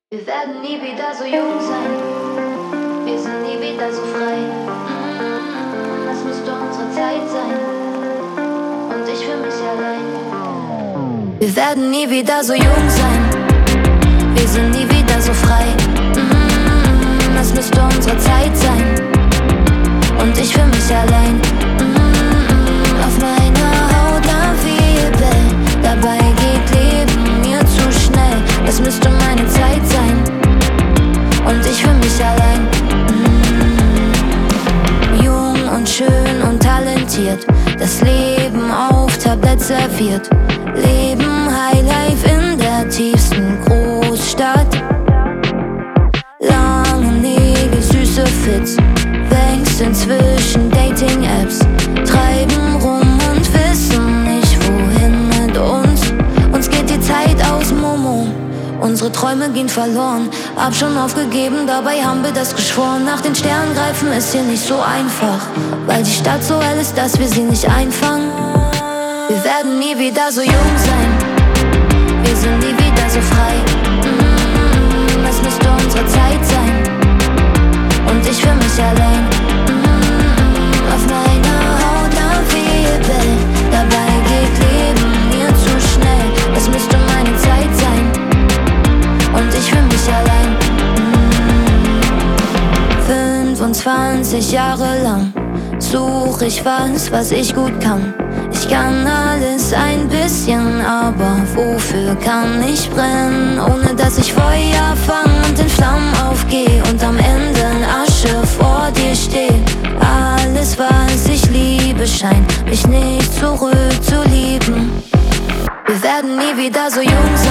Wir werden nie wieder so jung sein. Wir sind nie wieder so frei. Das müsste unsere Zeit sein. Und ich fühl mich allein. Wir werden nie wieder so jung sein. Wir sind nie wieder so frei. Das müsste unsere Zeit sein. Und ich fühl mich allein. Auf meiner Haut am Wirbel. Dabei geht Leben mir zu schnell. Das müsste meine Zeit sein. Und ich fühl mich allein. Jung und schön und talentiert. Das Leben auf Tablett serviert. Leben Highlife in der tiefsten Großstadt. Lange Nägel, süße Fits. Banks inzwischen Dating-Apps. Treiben rum und wissen nicht wohin mit uns. Uns geht die Zeit aus, Momo. Unsere Träume gehen verloren. Hab schon aufgegeben, dabei haben wir das geschworen. Nach den Sternen greifen ist hier nicht so einfach, weil die Stadt so hell ist, dass wir sie nicht einfangen. Wir werden nie wieder so jung sein. Wir sind nie wieder so frei. Das müsste unsere Zeit sein. Und ich fühl mich allein. Auf meiner Haut am Wirbel. Dabei geht Leben mir zu schnell. Es müsste meine Zeit sein. Und ich fühl mich allein. 25 Jahre lang such ich was ich gut kann. Ich kann alles ein bisschen, aber wofür kann ich brennen? Ohne dass ich Feuer fang und in Flammen aufgeh und am Ende in Asche vor dir steh. Alles, was ich liebe, scheint mich nicht zurück zu lieben. Wir werden nie wieder so jung sein.